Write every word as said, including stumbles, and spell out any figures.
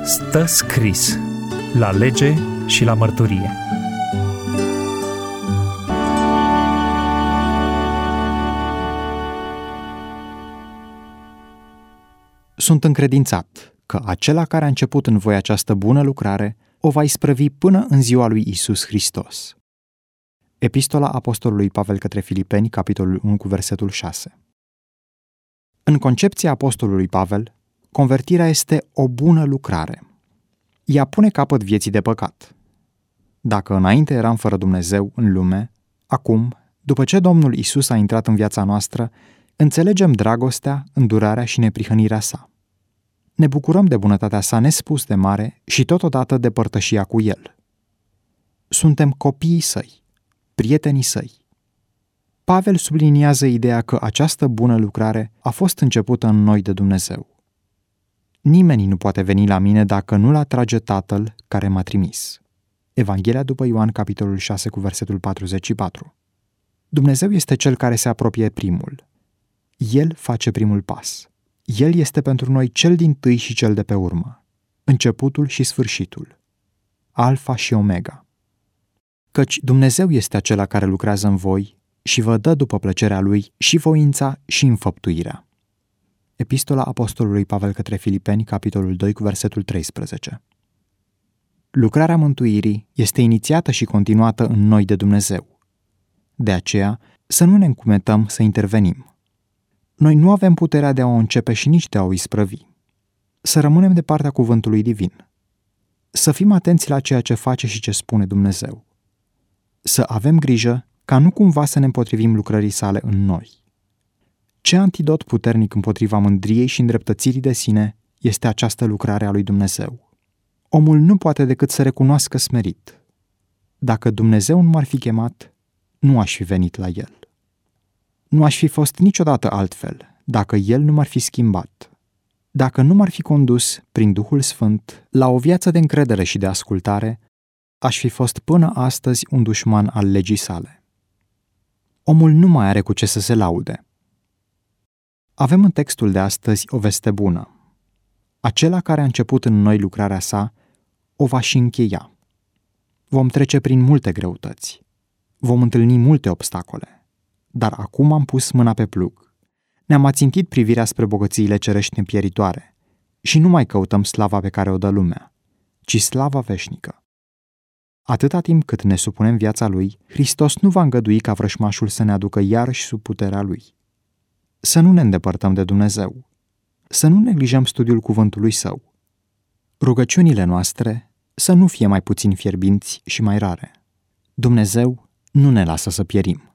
Stă scris la lege și la mărturie. Sunt încredințat că acela care a început în voi această bună lucrare o va isprăvi până în ziua lui Iisus Hristos. Epistola Apostolului Pavel către Filipeni, capitolul unu, cu versetul șase. În concepția Apostolului Pavel, convertirea este o bună lucrare. Ea pune capăt vieții de păcat. Dacă înainte eram fără Dumnezeu în lume, acum, după ce Domnul Iisus a intrat în viața noastră, înțelegem dragostea, îndurarea și neprihănirea sa. Ne bucurăm de bunătatea sa nespus de mare și totodată de părtășia cu El. Suntem copiii săi, prietenii săi. Pavel subliniază ideea că această bună lucrare a fost începută în noi de Dumnezeu. Nimeni nu poate veni la mine dacă nu-l atrage Tatăl care m-a trimis. Evanghelia după Ioan, capitolul șase, cu versetul patruzeci și patru. Dumnezeu este Cel care se apropie primul. El face primul pas. El este pentru noi cel dintâi și cel de pe urmă, începutul și sfârșitul, Alfa și Omega. Căci Dumnezeu este acela care lucrează în voi și vă dă după plăcerea Lui și voința și înfăptuirea. Epistola Apostolului Pavel către Filipeni, capitolul doi, cu versetul treisprezece. Lucrarea mântuirii este inițiată și continuată în noi de Dumnezeu. De aceea, să nu ne încumetăm să intervenim. Noi nu avem puterea de a o începe și nici de a o isprăvi. Să rămânem de partea cuvântului divin. Să fim atenți la ceea ce face și ce spune Dumnezeu. Să avem grijă ca nu cumva să ne împotrivim lucrării sale în noi. Ce antidot puternic împotriva mândriei și îndreptățirii de sine este această lucrare a lui Dumnezeu. Omul nu poate decât să recunoască smerit. Dacă Dumnezeu nu m-ar fi chemat, nu aș fi venit la El. Nu aș fi fost niciodată altfel dacă El nu m-ar fi schimbat, dacă nu m-ar fi condus prin Duhul Sfânt la o viață de încredere și de ascultare, aș fi fost până astăzi un dușman al legii sale. Omul nu mai are cu ce să se laude. Avem în textul de astăzi o veste bună. Acela care a început în noi lucrarea sa, o va și încheia. Vom trece prin multe greutăți. Vom întâlni multe obstacole. Dar acum am pus mâna pe plug. Ne-am ațintit privirea spre bogățiile cerești nepieritoare și nu mai căutăm slava pe care o dă lumea, ci slava veșnică. Atâta timp cât ne supunem viața Lui, Hristos nu va îngădui ca vrășmașul să ne aducă iarăși sub puterea Lui. Să nu ne îndepărtăm de Dumnezeu. Să nu neglijăm studiul cuvântului Său. Rugăciunile noastre să nu fie mai puțin fierbinți și mai rare. Dumnezeu nu ne lasă să pierim.